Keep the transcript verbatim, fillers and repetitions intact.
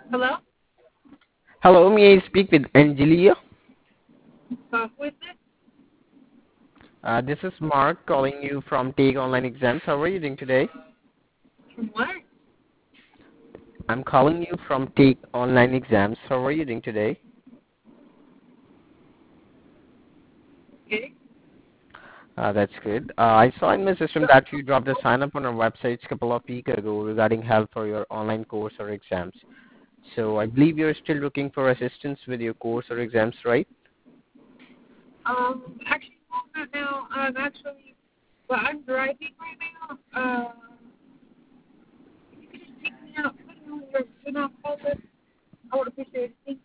Hello? Hello, may I speak with Angelia? Uh, who is this? Uh, this is Mark calling you from Take Online Exams. How are you doing today? From what? I'm calling you from Take Online Exams. How are you doing today? Okay. Uh, that's good. Uh, I saw in my system that you dropped a sign up on our website a couple of weeks ago regarding help for your online course or exams. So I believe you're still looking for assistance with your course or exams, right? Um, actually, no, not now. Um, actually, well, I'm driving right now. Uh, if you could just take me out, put me on your do not call list, I would appreciate it. Thank